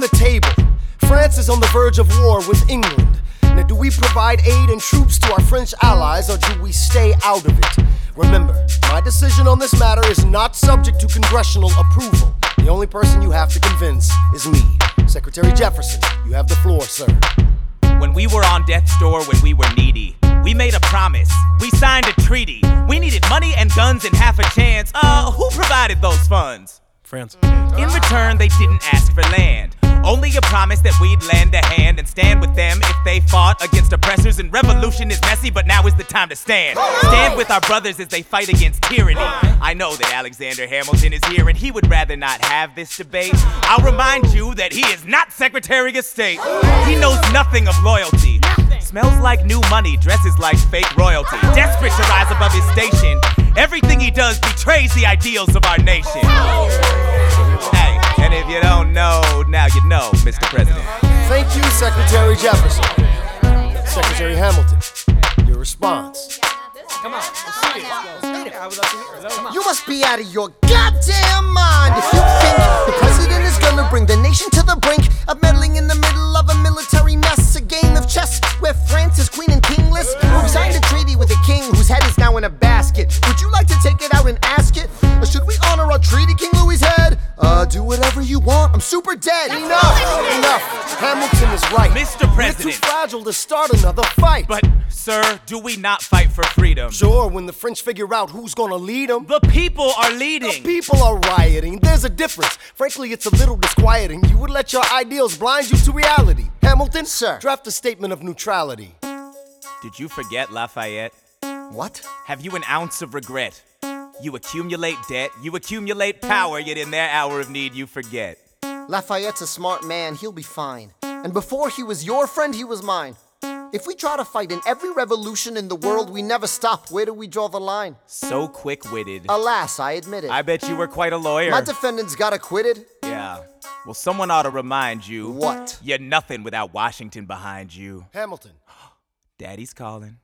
the table. France is on the verge of war with England. Now, do we provide aid and troops to our French allies, or do we stay out of it? Remember, my decision on this matter is not subject to congressional approval. The only person you have to convince is me. Secretary Jefferson, you have the floor, sir. When we were on death's door, when we were needy, we made a promise, we signed a treaty. We needed money and guns and half a chance. Who provided those funds? France. In return, they didn't ask for land. Only a promise that we'd lend a hand and stand with them if they fought against oppressors. And revolution is messy, but now is the time to stand. Stand with our brothers as they fight against tyranny. I know that Alexander Hamilton is here and he would rather not have this debate. I'll remind you that he is not Secretary of State. He knows nothing of loyalty. Smells like new money, dresses like fake royalty. Desperate to rise above his station. Everything he does betrays the ideals of our nation. Hey, and if you don't know, now you know, Mr. President. Thank you, Secretary Jefferson. Secretary Hamilton, your response. Come on, let's see it. I would love to hear it. Come on. You must be out of your goddamn mind if you think the president is gonna bring the nation to the brink of meddling in the middle of a military mess. A game of chess where France is queen and kingless. Who signed a treaty with a king whose head is now in a basket? Would you like to take it out and ask it? Or should we honor our treaty, King Louis's head? Do whatever you want, I'm super dead. Enough. Hamilton is right. Mr. President. We're too fragile to start another fight. But, sir, do we not fight for freedom? Sure, when the French figure out who's gonna lead them. The people are leading. The people are rioting. There's a difference. Frankly, it's a little disquieting. You would let your ideals blind you to reality. Hamilton, sir, draft a statement of neutrality. Did you forget Lafayette? What? Have you an ounce of regret? You accumulate debt, you accumulate power, yet in their hour of need you forget. Lafayette's a smart man, he'll be fine. And before he was your friend, he was mine. If we try to fight in every revolution in the world, we never stop. Where do we draw the line? So quick-witted. Alas, I admit it. I bet you were quite a lawyer. My defendants got acquitted. Yeah. Well, someone ought to remind you. What? You're nothing without Washington behind you. Hamilton. Daddy's calling.